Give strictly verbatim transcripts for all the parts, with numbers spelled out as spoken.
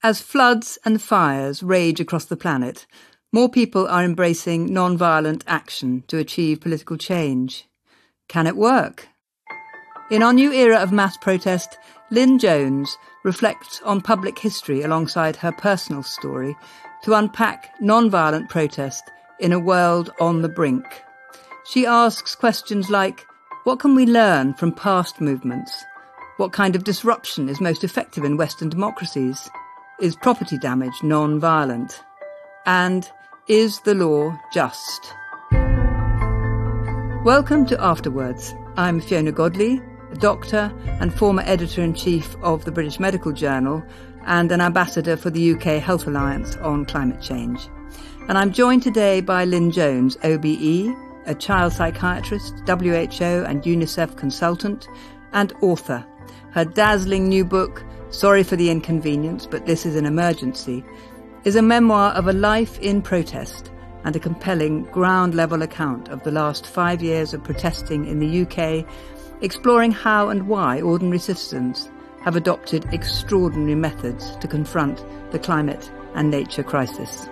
As floods and fires rage across the planet, more people are embracing non-violent action to achieve political change. Can it work? In our new era of mass protest, Lynn Jones reflects on public history alongside her personal story to unpack non-violent protest in a world on the brink. She asks questions like, what can we learn from past movements? What kind of disruption is most effective in Western democracies? Is property damage non-violent? And is the law just? Welcome to Afterwards. I'm Fiona Godley, a doctor and former editor-in-chief of the British Medical Journal and an ambassador for the U K Health Alliance on climate change. And I'm joined today by Lynn Jones, O B E, a child psychiatrist, W H O and UNICEF consultant, and author. Her dazzling new book, Sorry for the Inconvenience, but This is an Emergency, is a memoir of a life in protest and a compelling ground-level account of the last five years of protesting in the U K, exploring how and why ordinary citizens have adopted extraordinary methods to confront the climate and nature crisis.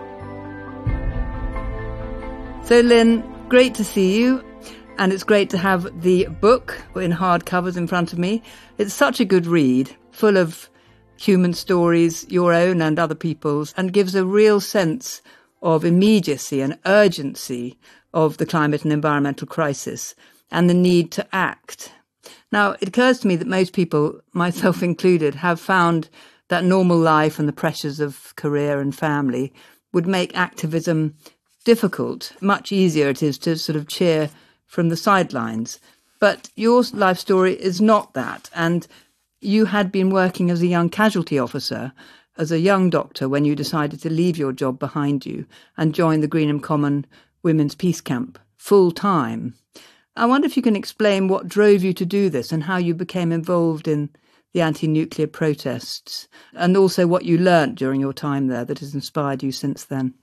So, Lynn, great to see you, and it's great to have the book in hardcovers in front of me. It's such a good read, full of human stories, your own and other people's, and gives a real sense of immediacy and urgency of the climate and environmental crisis and the need to act. Now, it occurs to me that most people, myself included, have found that normal life and the pressures of career and family would make activism difficult. Much easier it is to sort of cheer from the sidelines. But your life story is not that. And you had been working as a young casualty officer, as a young doctor, when you decided to leave your job behind you and join the Greenham Common Women's Peace Camp full time. I wonder if you can explain what drove you to do this and how you became involved in the anti-nuclear protests, and also what you learnt during your time there that has inspired you since then.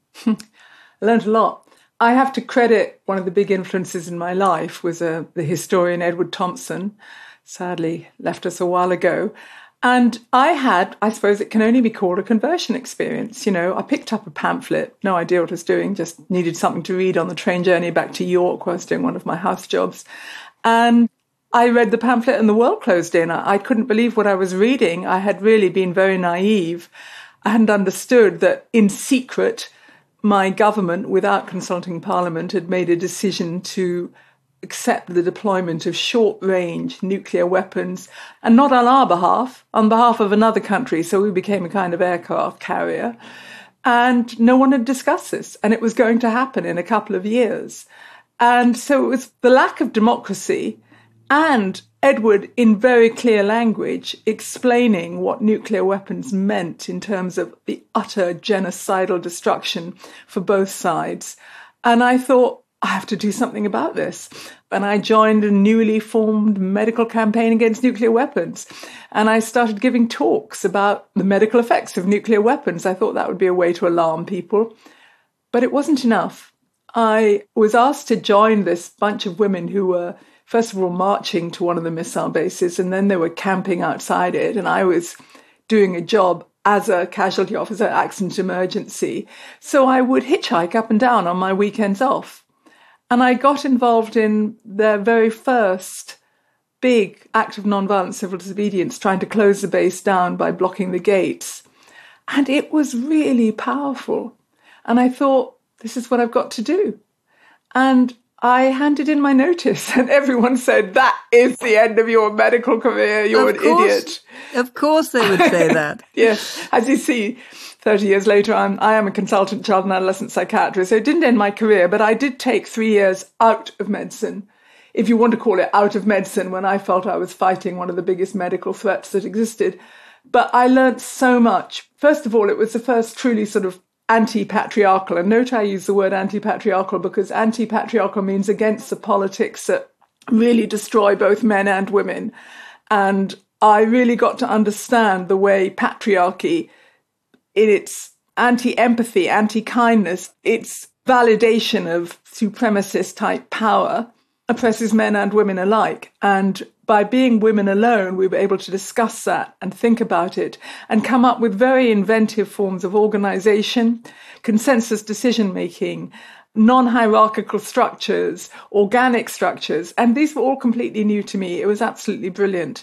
I learned a lot. I have to credit one of the big influences in my life was uh, the historian Edward Thompson, sadly left us a while ago. And I had, I suppose it can only be called a conversion experience. You know, I picked up a pamphlet, no idea what I was doing, just needed something to read on the train journey back to York while I was doing one of my house jobs. And I read the pamphlet and the world closed in. I, I couldn't believe what I was reading. I had really been very naive. I hadn't understood that in secret, my government, without consulting Parliament, had made a decision to accept the deployment of short-range nuclear weapons, and not on our behalf, on behalf of another country. So we became a kind of aircraft carrier. And no one had discussed this, and it was going to happen in a couple of years. And so it was the lack of democracy and Edward, in very clear language, explaining what nuclear weapons meant in terms of the utter genocidal destruction for both sides. And I thought, I have to do something about this. And I joined a newly formed medical campaign against nuclear weapons. And I started giving talks about the medical effects of nuclear weapons. I thought that would be a way to alarm people. But it wasn't enough. I was asked to join this bunch of women who were, first of all, marching to one of the missile bases, and then they were camping outside it. And I was doing a job as a casualty officer, accident emergency. So I would hitchhike up and down on my weekends off. And I got involved in their very first big act of nonviolent civil disobedience, trying to close the base down by blocking the gates. And it was really powerful. And I thought, this is what I've got to do. And I handed in my notice, and everyone said, that is the end of your medical career. You're of an course, idiot. Of course they would say that. Yes. As you see, thirty years later, I'm, I am a consultant child and adolescent psychiatrist. So it didn't end my career, but I did take three years out of medicine, if you want to call it out of medicine, when I felt I was fighting one of the biggest medical threats that existed. But I learnt so much. First of all, it was the first truly sort of anti-patriarchal. And note I use the word anti-patriarchal because anti-patriarchal means against the politics that really destroy both men and women. And I really got to understand the way patriarchy, in its anti-empathy, anti-kindness, its validation of supremacist type power, oppresses men and women alike. And by being women alone, we were able to discuss that and think about it and come up with very inventive forms of organization, consensus decision-making, non-hierarchical structures, organic structures. And these were all completely new to me. It was absolutely brilliant.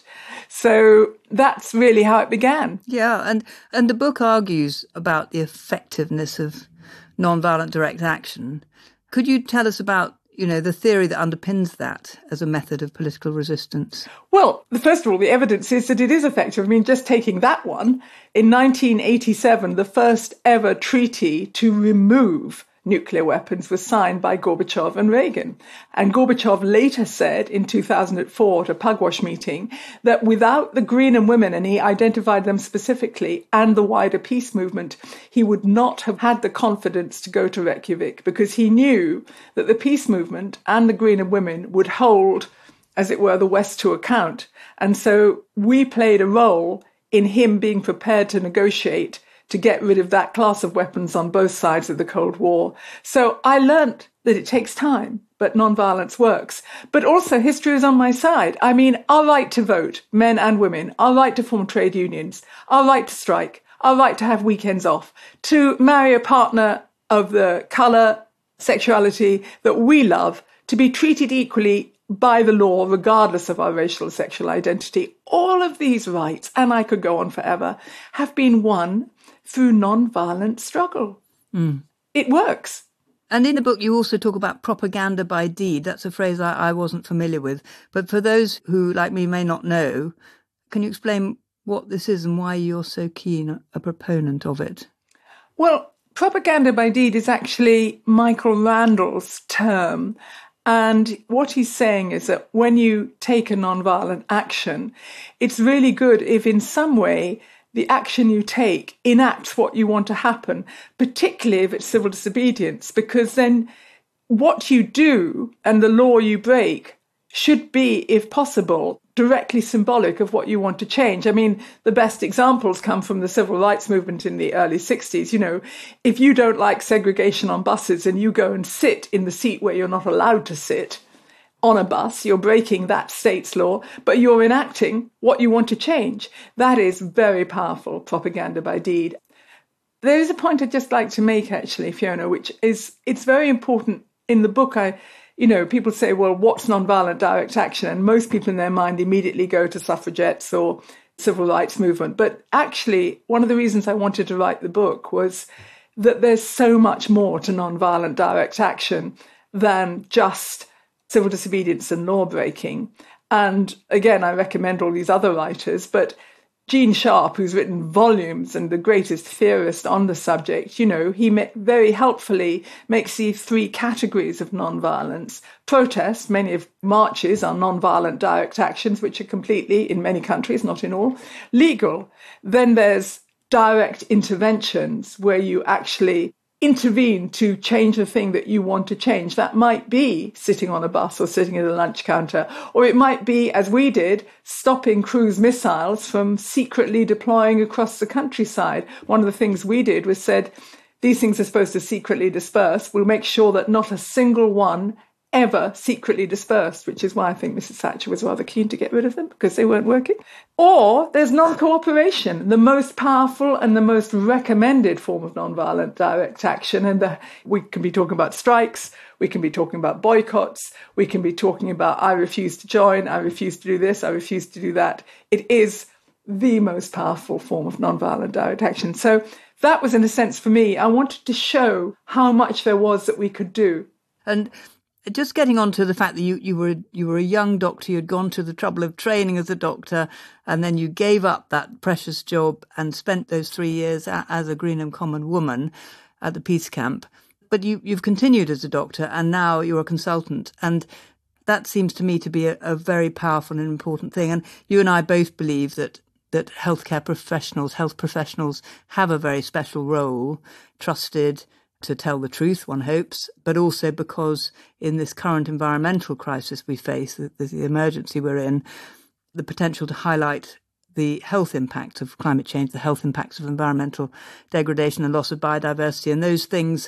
So that's really how it began. Yeah, and, and the book argues about the effectiveness of nonviolent direct action. Could you tell us about, you know, the theory that underpins that as a method of political resistance? Well, first of all, the evidence is that it is effective. I mean, just taking that one, in nineteen eighty-seven, the first ever treaty to remove nuclear weapons was signed by Gorbachev and Reagan. And Gorbachev later said in two thousand four at a Pugwash meeting that without the Greenham women, and he identified them specifically, and the wider peace movement, he would not have had the confidence to go to Reykjavik, because he knew that the peace movement and the Greenham women would hold, as it were, the West to account. And so we played a role in him being prepared to negotiate to get rid of that class of weapons on both sides of the Cold War. So I learnt that it takes time, but nonviolence works. But also history is on my side. I mean, our right to vote, men and women, our right to form trade unions, our right to strike, our right to have weekends off, to marry a partner of the colour, sexuality that we love, to be treated equally by the law, regardless of our racial or sexual identity. All of these rights, and I could go on forever, have been won through non-violent struggle. Mm. It works. And in the book, you also talk about propaganda by deed. That's a phrase I, I wasn't familiar with. But for those who, like me, may not know, can you explain what this is and why you're so keen a proponent of it? Well, propaganda by deed is actually Michael Randall's term. And what he's saying is that when you take a non-violent action, it's really good if in some way the action you take enacts what you want to happen, particularly if it's civil disobedience, because then what you do and the law you break should be, if possible, directly symbolic of what you want to change. I mean, the best examples come from the civil rights movement in the early sixties. You know, if you don't like segregation on buses and you go and sit in the seat where you're not allowed to sit on a bus, you're breaking that state's law, but you're enacting what you want to change. That is very powerful propaganda by deed. There is a point I'd just like to make, actually, Fiona, which is it's very important in the book. I, you know, people say, well, what's nonviolent direct action? And most people in their mind immediately go to suffragettes or civil rights movement. But actually, one of the reasons I wanted to write the book was that there's so much more to nonviolent direct action than just civil disobedience and law breaking. And again, I recommend all these other writers, but Gene Sharp, who's written volumes and the greatest theorist on the subject, you know, he very helpfully makes these three categories of nonviolence. Protest, many of marches are nonviolent direct actions, which are completely, in many countries, not in all, legal. Then there's direct interventions where you actually intervene to change the thing that you want to change. That might be sitting on a bus or sitting at a lunch counter, or it might be, as we did, stopping cruise missiles from secretly deploying across the countryside. One of the things we did was said, these things are supposed to secretly disperse. We'll make sure that not a single one ever secretly dispersed, which is why I think Missus Thatcher was rather keen to get rid of them, because they weren't working. Or there's non-cooperation, the most powerful and the most recommended form of non-violent direct action. And the, we can be talking about strikes, we can be talking about boycotts, we can be talking about I refuse to join, I refuse to do this, I refuse to do that. It is the most powerful form of non-violent direct action. So that was, in a sense, for me, I wanted to show how much there was that we could do. And just getting on to the fact that you, you were you were a young doctor, you had gone to the trouble of training as a doctor, and then you gave up that precious job and spent those three years a, as a Greenham Common woman at the peace camp. But you, you've continued as a doctor, and now you're a consultant. And that seems to me to be a, a very powerful and important thing. And you and I both believe that that healthcare professionals, health professionals have a very special role, trusted to tell the truth, one hopes, but also because in this current environmental crisis we face, the, the emergency we're in, the potential to highlight the health impacts of climate change, the health impacts of environmental degradation and loss of biodiversity, and those things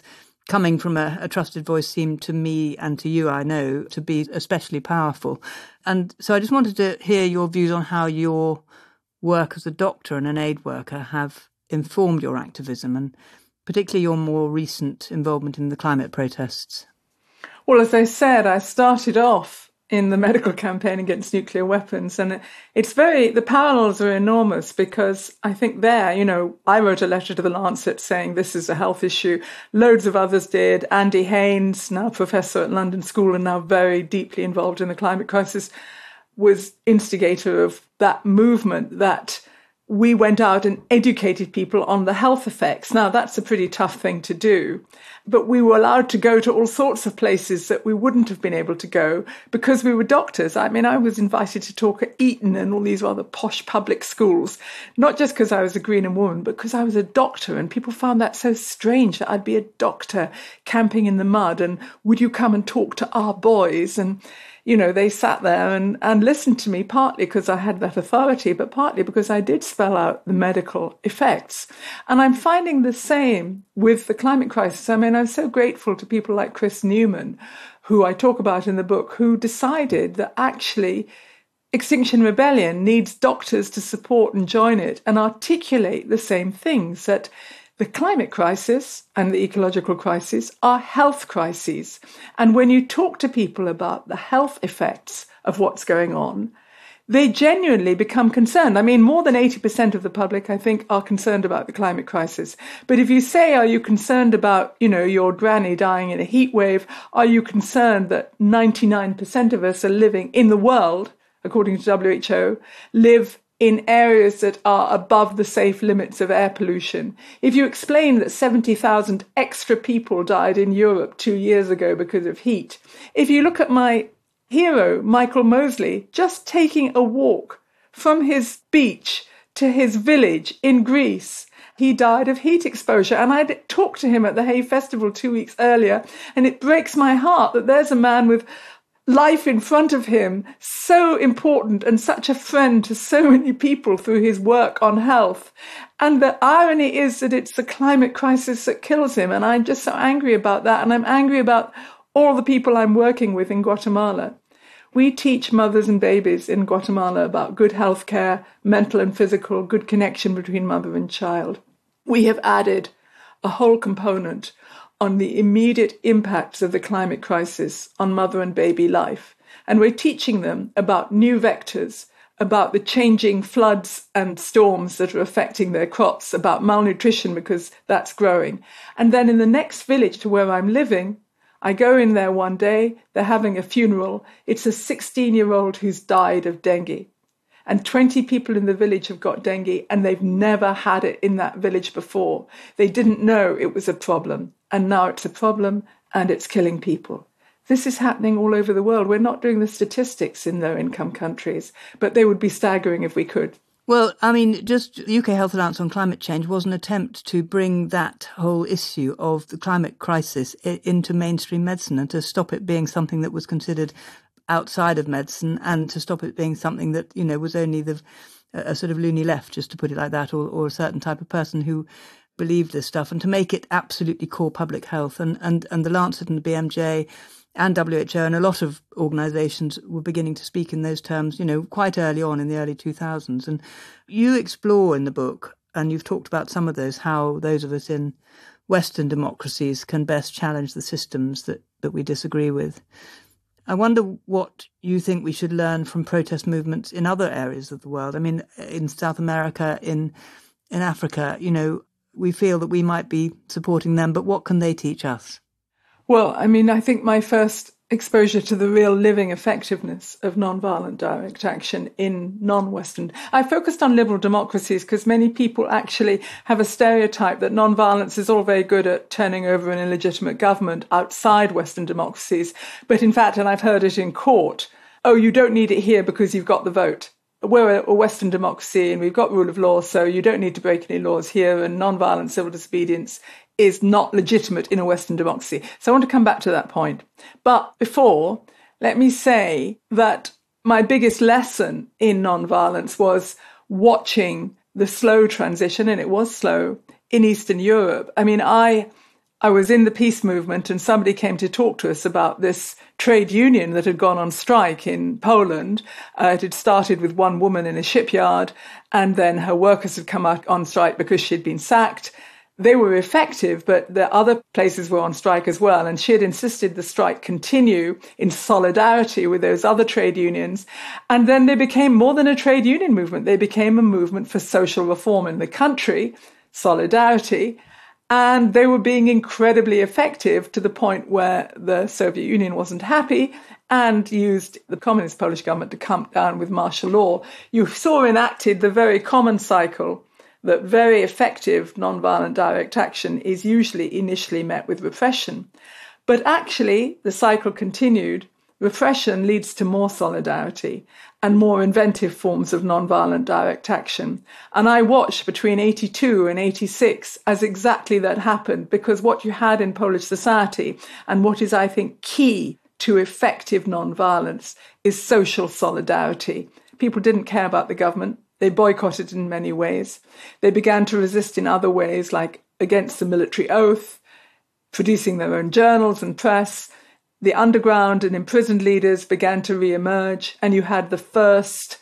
coming from a, a trusted voice seemed to me and to you, I know, to be especially powerful. And so I just wanted to hear your views on how your work as a doctor and an aid worker have informed your activism, and particularly your more recent involvement in the climate protests. Well, as I said, I started off in the medical campaign against nuclear weapons. And it's very, the parallels are enormous, because I think there, you know, I wrote a letter to the Lancet saying this is a health issue. Loads of others did. Andy Haynes, now professor at London School and now very deeply involved in the climate crisis, was instigator of that movement that we went out and educated people on the health effects. Now, that's a pretty tough thing to do, but we were allowed to go to all sorts of places that we wouldn't have been able to go because we were doctors. I mean, I was invited to talk at Eton and all these rather posh public schools, not just because I was a Greenham woman, but because I was a doctor, and people found that so strange that I'd be a doctor camping in the mud, and would you come and talk to our boys? And you know, they sat there and, and listened to me, partly because I had that authority, but partly because I did spell out the medical effects. And I'm finding the same with the climate crisis. I mean, I'm so grateful to people like Chris Newman, who I talk about in the book, who decided that actually Extinction Rebellion needs doctors to support and join it and articulate the same things, that the climate crisis and the ecological crisis are health crises. And when you talk to people about the health effects of what's going on, they genuinely become concerned. I mean, more than eighty percent of the public, I think, are concerned about the climate crisis. But if you say, are you concerned about, you know, your granny dying in a heat wave? Are you concerned that ninety-nine percent of us are living in the world, according to W H O, live in areas that are above the safe limits of air pollution? If you explain that seventy thousand extra people died in Europe two years ago because of heat, if you look at my hero, Michael Mosley, just taking a walk from his beach to his village in Greece, he died of heat exposure. And I talked to him at the Hay Festival two weeks earlier, and it breaks my heart that there's a man with life in front of him, so important and such a friend to so many people through his work on health. And the irony is that it's the climate crisis that kills him. And I'm just so angry about that. And I'm angry about all the people I'm working with in Guatemala. We teach mothers and babies in Guatemala about good health care, mental and physical, good connection between mother and child. We have added a whole component on the immediate impacts of the climate crisis on mother and baby life. And we're teaching them about new vectors, about the changing floods and storms that are affecting their crops, about malnutrition because that's growing. And then in the next village to where I'm living, I go in there one day, they're having a funeral. It's a sixteen-year-old who's died of dengue. And twenty people in the village have got dengue, and they've never had it in that village before. They didn't know it was a problem. And now it's a problem, and it's killing people. This is happening all over the world. We're not doing the statistics in low-income countries, but they would be staggering if we could. Well, I mean, just U K Health Alliance on Climate Change was an attempt to bring that whole issue of the climate crisis into mainstream medicine and to stop it being something that was considered outside of medicine, and to stop it being something that, you know, was only the a sort of loony left, just to put it like that, or, or a certain type of person who believed this stuff, and to make it absolutely core public health. And, and, and the Lancet and the B M J and W H O and a lot of organisations were beginning to speak in those terms, you know, quite early on in the early two thousands. And you explore in the book, and you've talked about some of those, how those of us in Western democracies can best challenge the systems that, that we disagree with. I wonder what you think we should learn from protest movements in other areas of the world. I mean, in South America, in in Africa, you know, we feel that we might be supporting them, but what can they teach us? Well, I mean, I think my first exposure to the real living effectiveness of nonviolent direct action in non-Western. I focused on liberal democracies because many people actually have a stereotype that nonviolence is all very good at turning over an illegitimate government outside Western democracies. But in fact, and I've heard it in court, oh, you don't need it here because you've got the vote. We're a Western democracy and we've got rule of law, so you don't need to break any laws here, and nonviolent civil disobedience is not legitimate in a Western democracy. So I want to come back to that point. But before, let me say that my biggest lesson in nonviolence was watching the slow transition, and it was slow, in Eastern Europe. I mean, I I was in the peace movement and somebody came to talk to us about this trade union that had gone on strike in Poland. Uh, it had started with one woman in a shipyard, and then her workers had come out on strike because she'd been sacked. They were effective, but the other places were on strike as well. And she had insisted the strike continue in solidarity with those other trade unions. And then they became more than a trade union movement. They became a movement for social reform in the country, solidarity. And they were being incredibly effective to the point where the Soviet Union wasn't happy and used the communist Polish government to come down with martial law. You saw enacted the very common cycle that very effective nonviolent direct action is usually initially met with repression. But actually, the cycle continued. Repression leads to more solidarity and more inventive forms of nonviolent direct action. And I watched between eighty-two and eighty-six as exactly that happened, because what you had in Polish society, and what is, I think, key to effective nonviolence, is social solidarity. People didn't care about the government. They boycotted in many ways. They began to resist in other ways, like against the military oath, producing their own journals and press. The underground and imprisoned leaders began to re-emerge, and you had the first,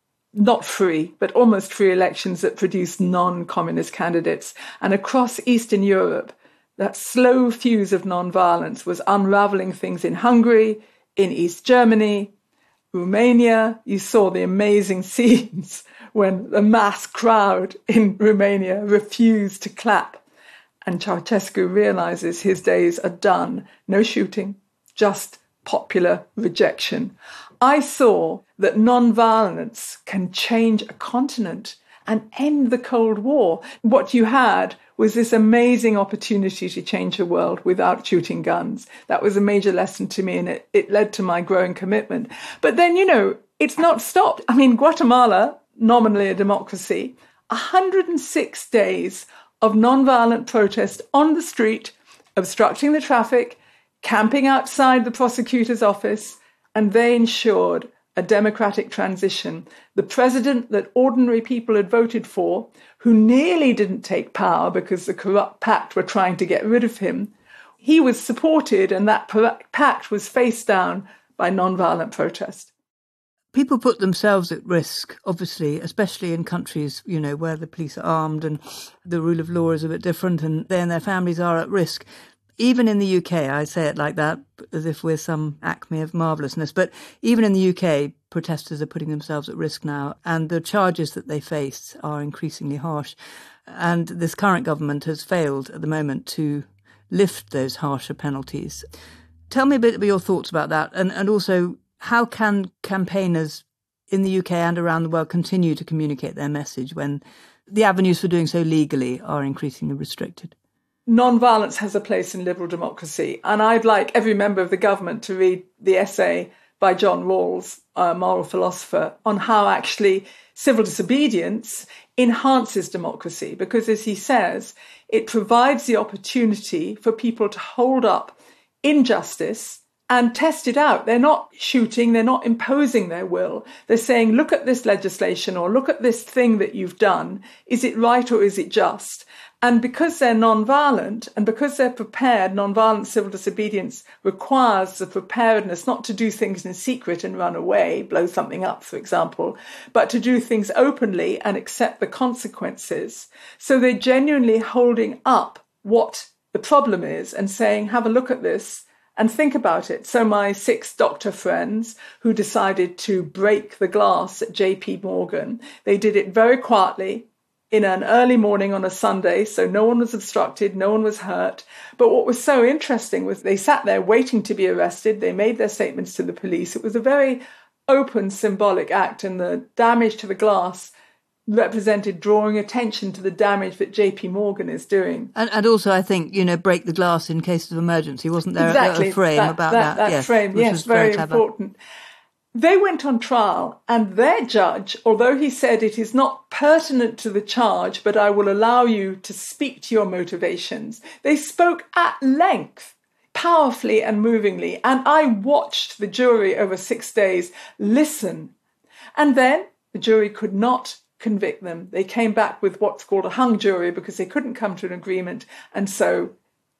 not free, but almost free elections that produced non-communist candidates. And across Eastern Europe, that slow fuse of non-violence was unraveling things in Hungary, in East Germany, Romania. You saw the amazing scenes when the mass crowd in Romania refused to clap. And Ceausescu realizes his days are done. No shooting, just popular rejection. I saw that non-violence can change a continent and end the Cold War. What you had was this amazing opportunity to change the world without shooting guns. That was a major lesson to me, and it, it led to my growing commitment. But then, you know, it's not stopped. I mean, Guatemala, nominally a democracy, one hundred six days of non-violent protest on the street, obstructing the traffic, camping outside the prosecutor's office, and they ensured a democratic transition. The president that ordinary people had voted for, who nearly didn't take power because the corrupt pact were trying to get rid of him, he was supported, and that pact was faced down by non-violent protest. People put themselves at risk, obviously, especially in countries, you know, where the police are armed and the rule of law is a bit different, and they and their families are at risk. Even in the U K, I say it like that, as if we're some acme of marvellousness, but even in the U K, protesters are putting themselves at risk now, and the charges that they face are increasingly harsh. And this current government has failed at the moment to lift those harsher penalties. Tell me a bit of your thoughts about that, and, and also how can campaigners in the U K and around the world continue to communicate their message when the avenues for doing so legally are increasingly restricted? Non-violence has a place in liberal democracy, and I'd like every member of the government to read the essay by John Rawls, a moral philosopher, on how actually civil disobedience enhances democracy, because, as he says, it provides the opportunity for people to hold up injustice and test it out. They're not shooting, they're not imposing their will. They're saying, look at this legislation, or look at this thing that you've done. Is it right or is it just? And because they're non-violent and because they're prepared, non-violent civil disobedience requires the preparedness not to do things in secret and run away, blow something up, for example, but to do things openly and accept the consequences. So they're genuinely holding up what the problem is and saying, have a look at this and think about it. So my six doctor friends who decided to break the glass at J P Morgan, they did it very quietly in an early morning on a Sunday, so no one was obstructed, no one was hurt. But what was so interesting was they sat there waiting to be arrested. They made their statements to the police. It was a very open, symbolic act, and the damage to the glass represented drawing attention to the damage that J P Morgan is doing. And, and also, I think, you know, break the glass in case of emergency. Wasn't there exactly. a, a frame that, about that? That, that yes, frame, which yes, was very, very important. They went on trial, and their judge, although he said it is not pertinent to the charge, but I will allow you to speak to your motivations, they spoke at length, powerfully and movingly. And I watched the jury over six days listen. And then the jury could not convict them. They came back with what's called a hung jury because they couldn't come to an agreement. And so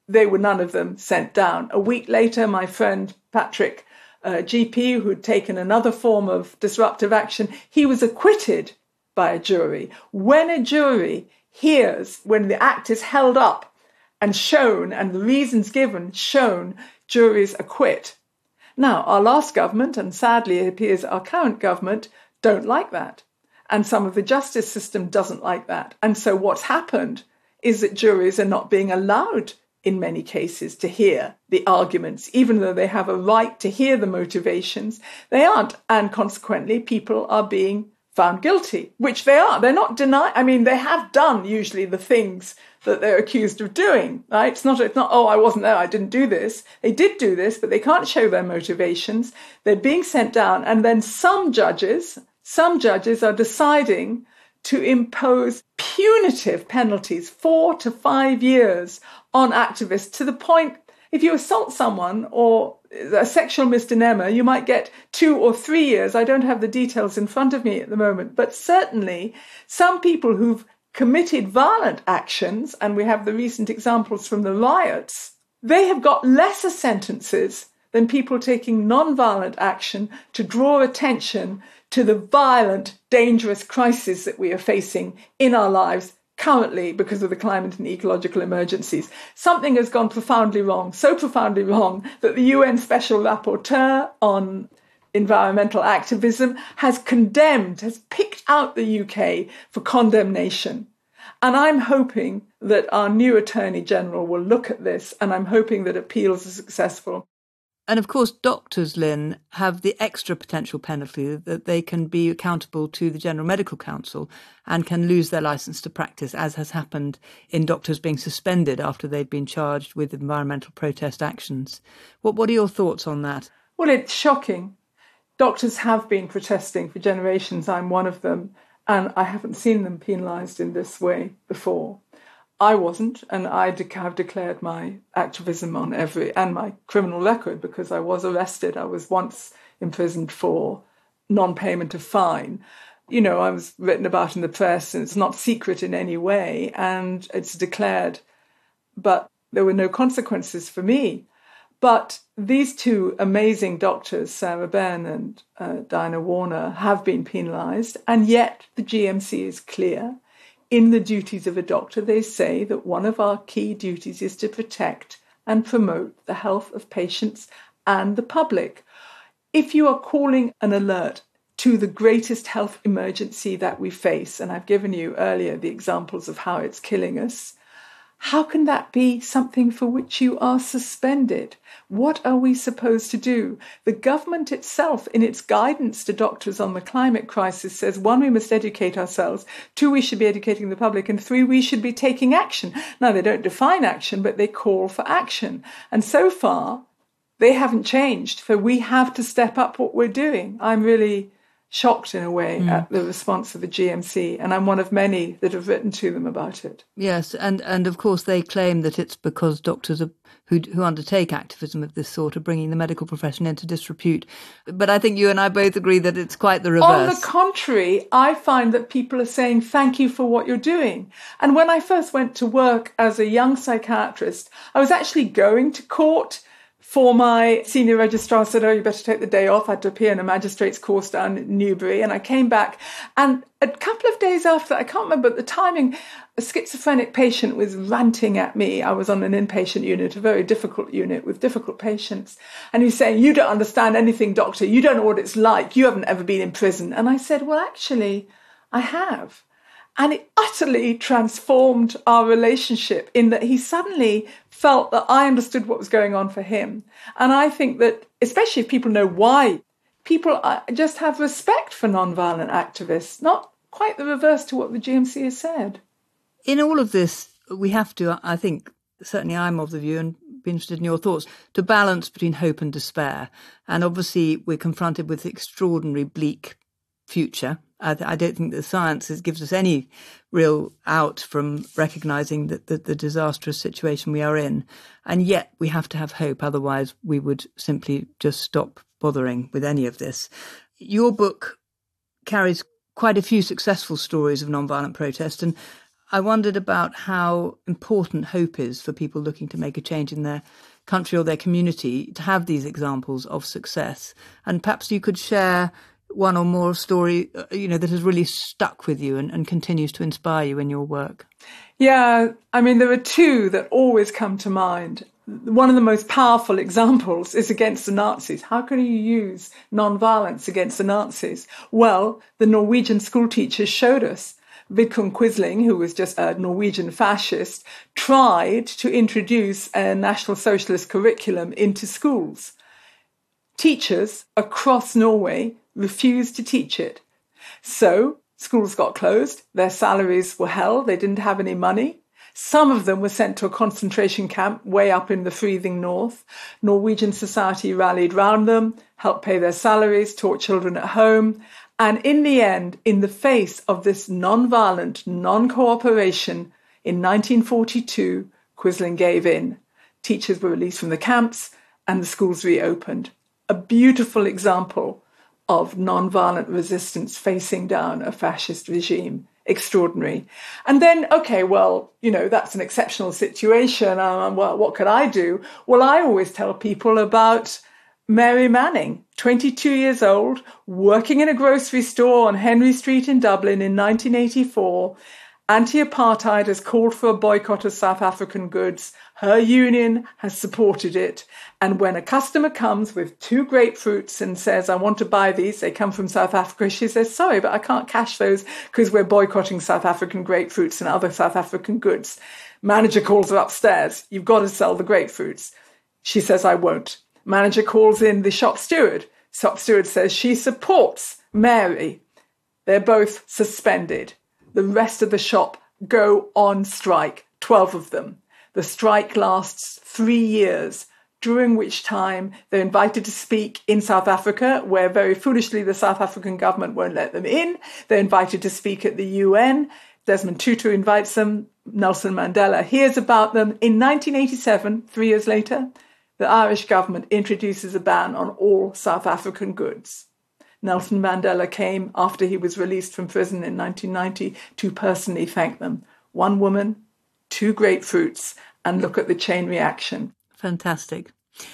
they were none of them sent down. A week later, my friend Patrick, uh, G P, who'd taken another form of disruptive action, he was acquitted by a jury. When a jury hears, when the act is held up and shown and the reasons given shown, juries acquit. Now, our last government, and sadly it appears our current government, don't like that. And some of the justice system doesn't like that. And so what's happened is that juries are not being allowed in many cases to hear the arguments, even though they have a right to hear the motivations. They aren't. And consequently, people are being found guilty, which they are. They're not denying. I mean, they have done usually the things that they're accused of doing, right? It's not, it's not, oh, I wasn't there, I didn't do this. They did do this, but they can't show their motivations. They're being sent down. And then some judges, some judges are deciding to impose punitive penalties, four to five years on activists, to the point, if you assault someone or a sexual misdemeanor, you might get two or three years. I don't have the details in front of me at the moment, but certainly some people who've committed violent actions, and we have the recent examples from the riots, they have got lesser sentences than people taking non-violent action to draw attention to the violent, dangerous crisis that we are facing in our lives currently because of the climate and ecological emergencies. Something has gone profoundly wrong, so profoundly wrong that the U N Special Rapporteur on environmental activism has condemned, has picked out the U K for condemnation. And I'm hoping that our new Attorney General will look at this, and I'm hoping that appeals are successful. And of course, doctors, Lynn, have the extra potential penalty that they can be accountable to the General Medical Council and can lose their licence to practice, as has happened in doctors being suspended after they've been charged with environmental protest actions. What, what are your thoughts on that? Well, it's shocking. Doctors have been protesting for generations. I'm one of them, and I haven't seen them penalised in this way before. I wasn't, and I have declared my activism on every, and my criminal record, because I was arrested. I was once imprisoned for non-payment of fine. You know, I was written about in the press, and it's not secret in any way, and it's declared. But there were no consequences for me. But these two amazing doctors, Sarah Benn and uh, Diana Warner, have been penalised, and yet the G M C is clear. In the duties of a doctor, they say that one of our key duties is to protect and promote the health of patients and the public. If you are calling an alert to the greatest health emergency that we face, and I've given you earlier the examples of how it's killing us, how can that be something for which you are suspended? What are we supposed to do? The government itself, in its guidance to doctors on the climate crisis, says, one, we must educate ourselves, two, we should be educating the public, and three, we should be taking action. Now, they don't define action, but they call for action. And so far, they haven't changed. So we have to step up what we're doing. I'm really shocked in a way mm. at the response of the G M C, and I'm one of many that have written to them about it. Yes, and, and of course they claim that it's because doctors are, who who undertake activism of this sort are bringing the medical profession into disrepute. But I think you and I both agree that it's quite the reverse. On the contrary, I find that people are saying thank you for what you're doing. And when I first went to work as a young psychiatrist, I was actually going to court for my senior registrar said, oh, you better take the day off. I had to appear in a magistrate's course down in Newbury. And I came back. And a couple of days after, I can't remember the timing, a schizophrenic patient was ranting at me. I was on an inpatient unit, a very difficult unit with difficult patients. And he's saying, you don't understand anything, doctor. You don't know what it's like. You haven't ever been in prison. And I said, well, actually, I have. And it utterly transformed our relationship in that he suddenly felt that I understood what was going on for him. And I think that, especially if people know why, people just have respect for non-violent activists, not quite the reverse to what the G M C has said. In all of this, we have to, I think, certainly I'm of the view, and be interested in your thoughts, to balance between hope and despair. And obviously we're confronted with extraordinary bleak future. I, I don't think the science is, gives us any real out from recognising that the, the disastrous situation we are in. And yet we have to have hope, otherwise we would simply just stop bothering with any of this. Your book carries quite a few successful stories of nonviolent protest, and I wondered about how important hope is for people looking to make a change in their country or their community, to have these examples of success. And perhaps you could share one or more story, you know, that has really stuck with you and, and continues to inspire you in your work. Yeah, I mean, there are two that always come to mind. One of the most powerful examples is against the Nazis. How can you use non-violence against the Nazis? Well, the Norwegian school teachers showed us. Vidkun Quisling, who was just a Norwegian fascist, tried to introduce a National Socialist curriculum into schools. Teachers across Norway refused to teach it. So schools got closed, their salaries were held, they didn't have any money. Some of them were sent to a concentration camp way up in the freezing north. Norwegian society rallied round them, helped pay their salaries, taught children at home. And in the end, in the face of this non-violent, non-cooperation, in nineteen forty-two, Quisling gave in. Teachers were released from the camps and the schools reopened. A beautiful example of non-violent resistance facing down a fascist regime. Extraordinary. And then, okay, well, you know, that's an exceptional situation. Um, well, what could I do? Well, I always tell people about Mary Manning, twenty-two years old, working in a grocery store on Henry Street in Dublin in nineteen eighty-four. Anti-apartheid has called for a boycott of South African goods. Her union has supported it. And when a customer comes with two grapefruits and says, I want to buy these, they come from South Africa, she says, sorry, but I can't cash those because we're boycotting South African grapefruits and other South African goods. Manager calls her upstairs. You've got to sell the grapefruits. She says, I won't. Manager calls in the shop steward. Shop steward says she supports Mary. They're both suspended. The rest of the shop go on strike, twelve of them. The strike lasts three years, during which time they're invited to speak in South Africa, where very foolishly the South African government won't let them in. They're invited to speak at the U N. Desmond Tutu invites them. Nelson Mandela hears about them. In nineteen eighty-seven, three years later, the Irish government introduces a ban on all South African goods. Nelson Mandela came after he was released from prison in nineteen ninety to personally thank them. One woman, two grapefruits, and look at the chain reaction. Fantastic.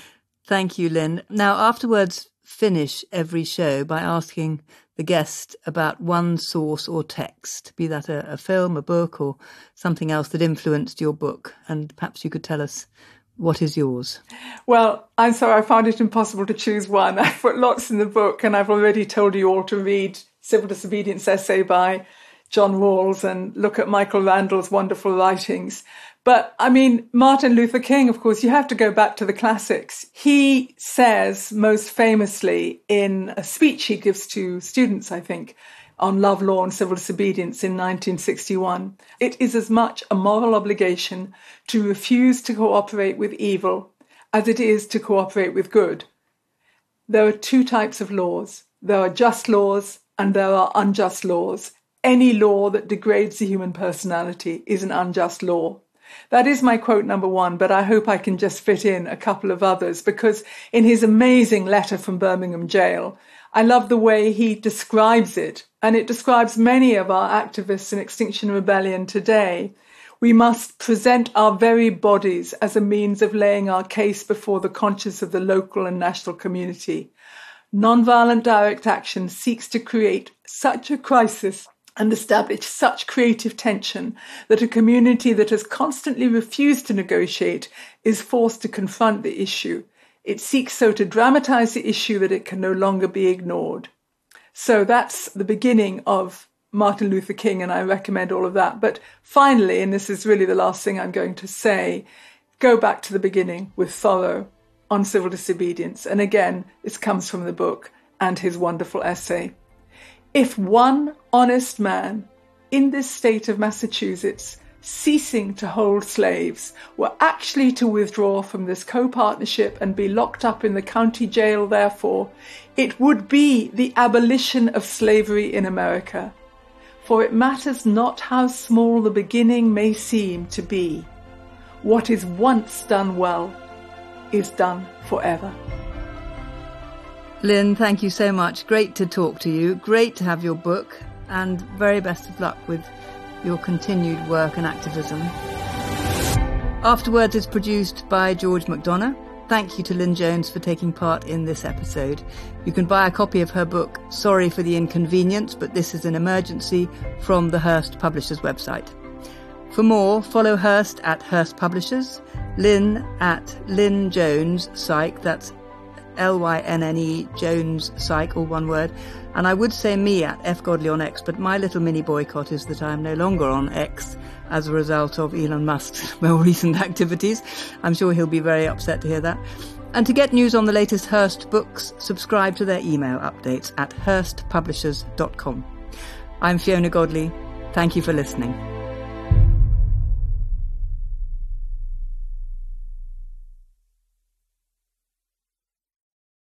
Thank you, Lynn. Now, afterwards, finish every show by asking the guest about one source or text, be that a, a film, a book, or something else that influenced your book. And perhaps you could tell us, what is yours? Well, I'm sorry, I found it impossible to choose one. I put lots in the book, and I've already told you all to read Civil Disobedience Essay by John Rawls and look at Michael Randall's wonderful writings. But, I mean, Martin Luther King, of course, you have to go back to the classics. He says most famously in a speech he gives to students, I think, on love, law and civil disobedience in nineteen sixty-one, it is as much a moral obligation to refuse to cooperate with evil as it is to cooperate with good. There are two types of laws. There are just laws and there are unjust laws. Any law that degrades the human personality is an unjust law. That is my quote number one, but I hope I can just fit in a couple of others, because in his amazing letter from Birmingham jail, I love the way he describes it, and it describes many of our activists in Extinction Rebellion today. We must present our very bodies as a means of laying our case before the conscience of the local and national community. Nonviolent direct action seeks to create such a crisis and establish such creative tension that a community that has constantly refused to negotiate is forced to confront the issue. It seeks so to dramatize the issue that it can no longer be ignored. So that's the beginning of Martin Luther King, and I recommend all of that. But finally, and this is really the last thing I'm going to say, go back to the beginning with Thoreau on civil disobedience. And again, this comes from the book and his wonderful essay. If one honest man in this state of Massachusetts, ceasing to hold slaves, were actually to withdraw from this co-partnership and be locked up in the county jail, therefore, it would be the abolition of slavery in America. For it matters not how small the beginning may seem to be. What is once done well is done forever. Lynn, thank you so much. Great to talk to you. Great to have your book, and very best of luck with your continued work and activism. Afterwards is produced by George McDonough. Thank you to Lynn Jones for taking part in this episode. You can buy a copy of her book, Sorry for the Inconvenience, but This is an Emergency, from the Hurst Publishers website. For more, follow Hurst at Hurst Publishers, Lynn at Lynn Jones Psych, that's L Y N N E Jones Psych, all one word. And I would say me at F Godley on X, but my little mini boycott is that I'm no longer on X as a result of Elon Musk's more recent activities. I'm sure he'll be very upset to hear that. And to get news on the latest Hurst books, subscribe to their email updates at hurst publishers dot com. I'm Fiona Godley. Thank you for listening.